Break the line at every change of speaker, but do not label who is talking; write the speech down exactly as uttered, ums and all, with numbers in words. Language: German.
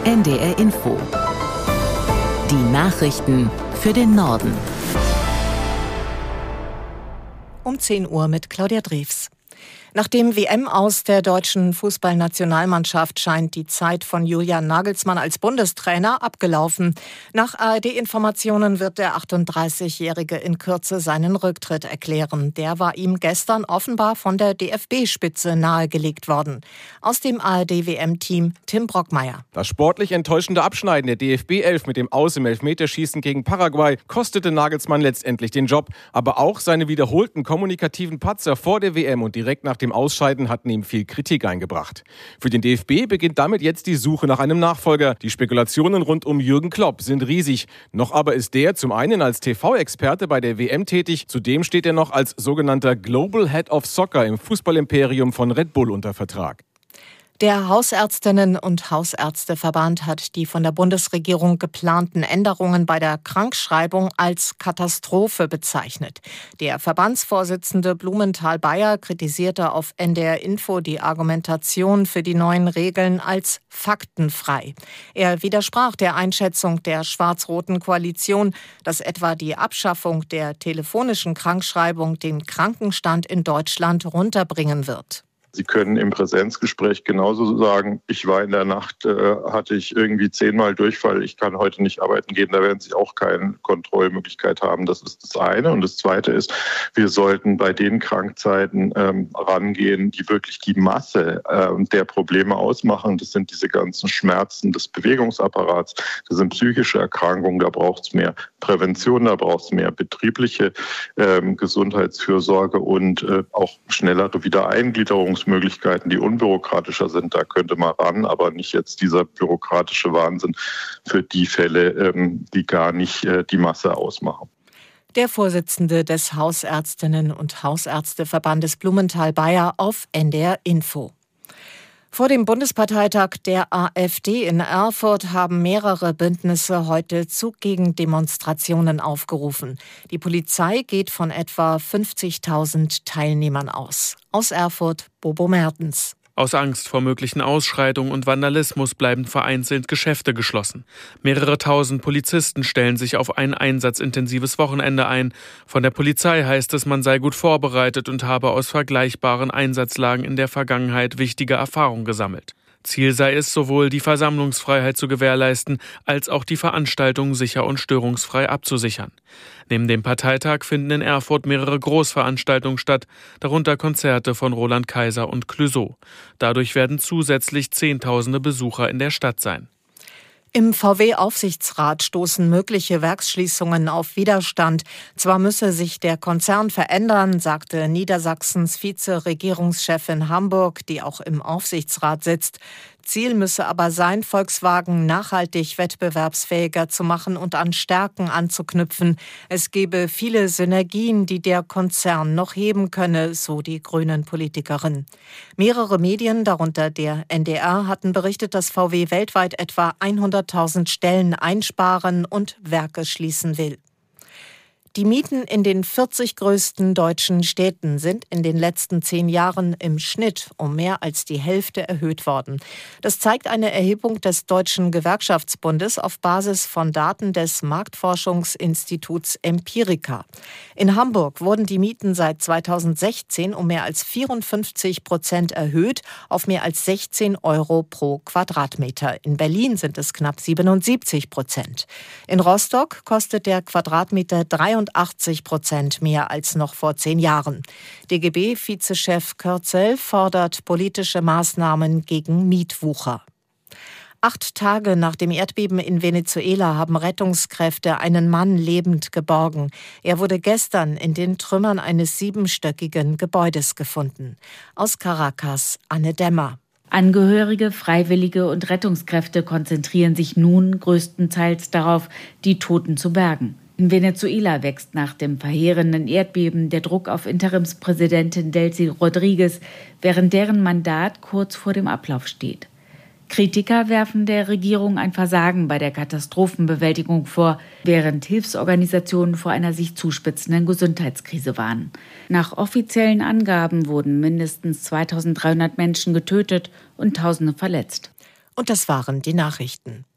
N D R Info. Die Nachrichten für den Norden.
Um zehn Uhr mit Claudia Drews. Nach dem W M-Aus der deutschen Fußballnationalmannschaft scheint die Zeit von Julian Nagelsmann als Bundestrainer abgelaufen. Nach A R D-Informationen wird der achtunddreißigjährige in Kürze seinen Rücktritt erklären. Der war ihm gestern offenbar von der D F B-Spitze nahegelegt worden. Aus dem A R D-W M-Team Tim Brockmeier.
Das sportlich enttäuschende Abschneiden der D F B elf mit dem Aus im Elfmeterschießen gegen Paraguay kostete Nagelsmann letztendlich den Job. Aber auch seine wiederholten kommunikativen Patzer vor der W M und direkt nach dem Ausscheiden hatten ihm viel Kritik eingebracht. Für den D F B beginnt damit jetzt die Suche nach einem Nachfolger. Die Spekulationen rund um Jürgen Klopp sind riesig. Noch aber ist der zum einen als T V-Experte bei der W M tätig, zudem steht er noch als sogenannter Global Head of Soccer im Fußballimperium von Red Bull unter Vertrag.
Der Hausärztinnen- und Hausärzteverband hat die von der Bundesregierung geplanten Änderungen bei der Krankschreibung als Katastrophe bezeichnet. Der Verbandsvorsitzende Blumenthal-Beyer kritisierte auf N D R Info die Argumentation für die neuen Regeln als faktenfrei. Er widersprach der Einschätzung der schwarz-roten Koalition, dass etwa die Abschaffung der telefonischen Krankschreibung den Krankenstand in Deutschland runterbringen wird.
Sie können im Präsenzgespräch genauso sagen, ich war in der Nacht, äh, hatte ich irgendwie zehnmal Durchfall, ich kann heute nicht arbeiten gehen. Da werden Sie auch keine Kontrollmöglichkeit haben. Das ist das eine. Und das zweite ist, wir sollten bei den Krankzeiten ähm, rangehen, die wirklich die Masse äh, der Probleme ausmachen. Das sind diese ganzen Schmerzen des Bewegungsapparats, das sind psychische Erkrankungen, da braucht es mehr Prävention, da braucht es mehr betriebliche ähm, Gesundheitsfürsorge und äh, auch schnellere Wiedereingliederungs Möglichkeiten, die unbürokratischer sind, da könnte man ran, aber nicht jetzt dieser bürokratische Wahnsinn für die Fälle, die gar nicht die Masse ausmachen.
Der Vorsitzende des Hausärztinnen- und Hausärzteverbandes Blumenthal-Beyer auf N D R Info. Vor dem Bundesparteitag der AfD in Erfurt haben mehrere Bündnisse heute zu Gegendemonstrationen aufgerufen. Die Polizei geht von etwa fünfzigtausend Teilnehmern aus. Aus Erfurt, Bobo Mertens.
Aus Angst vor möglichen Ausschreitungen und Vandalismus bleiben vereinzelt Geschäfte geschlossen. Mehrere tausend Polizisten stellen sich auf ein einsatzintensives Wochenende ein. Von der Polizei heißt es, man sei gut vorbereitet und habe aus vergleichbaren Einsatzlagen in der Vergangenheit wichtige Erfahrungen gesammelt. Ziel sei es, sowohl die Versammlungsfreiheit zu gewährleisten, als auch die Veranstaltung sicher und störungsfrei abzusichern. Neben dem Parteitag finden in Erfurt mehrere Großveranstaltungen statt, darunter Konzerte von Roland Kaiser und Clouseau. Dadurch werden zusätzlich Zehntausende Besucher in der Stadt sein.
Im V W-Aufsichtsrat stoßen mögliche Werksschließungen auf Widerstand. Zwar müsse sich der Konzern verändern, sagte Niedersachsens Vize-Regierungschefin Hamburg, die auch im Aufsichtsrat sitzt. Ziel müsse aber sein, Volkswagen nachhaltig wettbewerbsfähiger zu machen und an Stärken anzuknüpfen. Es gebe viele Synergien, die der Konzern noch heben könne, so die Grünen-Politikerin. Mehrere Medien, darunter der N D R, hatten berichtet, dass V W weltweit etwa hunderttausend Stellen einsparen und Werke schließen will. Die Mieten in den vierzig größten deutschen Städten sind in den letzten zehn Jahren im Schnitt um mehr als die Hälfte erhöht worden. Das zeigt eine Erhebung des Deutschen Gewerkschaftsbundes auf Basis von Daten des Marktforschungsinstituts Empirica. In Hamburg wurden die Mieten seit zweitausendsechzehn um mehr als vierundfünfzig Prozent erhöht auf mehr als sechzehn Euro pro Quadratmeter. In Berlin sind es knapp siebenundsiebzig Prozent. In Rostock kostet der Quadratmeter dreiundachtzig Prozent mehr als noch vor zehn Jahren. D G B-Vizechef Kürzel fordert politische Maßnahmen gegen Mietwucher. Acht Tage nach dem Erdbeben in Venezuela haben Rettungskräfte einen Mann lebend geborgen. Er wurde gestern in den Trümmern eines siebenstöckigen Gebäudes gefunden. Aus Caracas, Anne Dämmer.
Angehörige, Freiwillige und Rettungskräfte konzentrieren sich nun größtenteils darauf, die Toten zu bergen. In Venezuela wächst nach dem verheerenden Erdbeben der Druck auf Interimspräsidentin Delcy Rodriguez, während deren Mandat kurz vor dem Ablauf steht. Kritiker werfen der Regierung ein Versagen bei der Katastrophenbewältigung vor, während Hilfsorganisationen vor einer sich zuspitzenden Gesundheitskrise warnen. Nach offiziellen Angaben wurden mindestens zweitausenddreihundert Menschen getötet und Tausende verletzt.
Und das waren die Nachrichten.